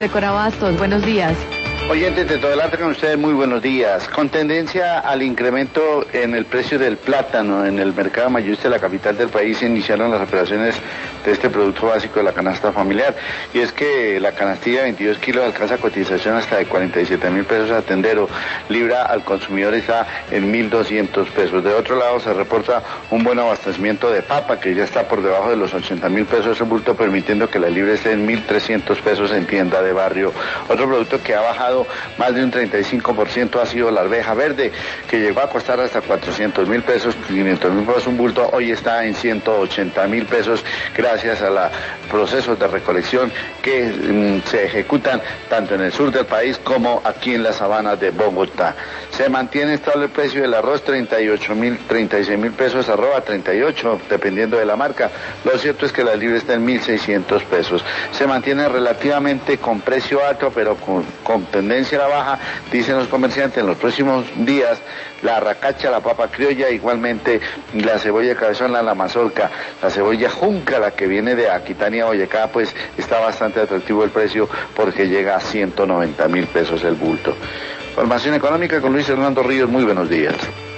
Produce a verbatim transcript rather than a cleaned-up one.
De Corabastos, buenos días. Oyentes de todo el arte con ustedes, muy buenos días. Con tendencia al incremento en el precio del plátano en el mercado mayorista de la capital del país, se iniciaron las operaciones de este producto básico de la canasta familiar. Y es que la canastilla de veintidós kilos alcanza cotización hasta de cuarenta y siete mil pesos a tendero. Libra al consumidor está en mil doscientos pesos. De otro lado se reporta un buen abastecimiento de papa, que ya está por debajo de los ochenta mil pesos el bulto, permitiendo que la libra esté en mil trescientos pesos en tienda de barrio. Otro producto que ha bajado más de un treinta y cinco por ciento ha sido la arveja verde, que llegó a costar hasta cuatrocientos mil pesos, quinientos mil pesos un bulto, hoy está en ciento ochenta mil pesos gracias a los procesos de recolección que mm, se ejecutan tanto en el sur del país como aquí en la sabana de Bogotá. Se mantiene estable el precio del arroz, treinta y ocho mil, treinta y seis mil pesos, arroba treinta y ocho, dependiendo de la marca. Lo cierto es que la libra está en mil seiscientos pesos. Se mantiene relativamente con precio alto, pero con, con tendencia a la baja, dicen los comerciantes. En los próximos días la racacha, la papa criolla, igualmente la cebolla cabezona, la mazorca, la cebolla junca, la que viene de Aquitania, Boyacá, pues está bastante atractivo el precio porque llega a ciento noventa mil pesos el bulto. Formación económica con Luis Hernando Ríos, muy buenos días.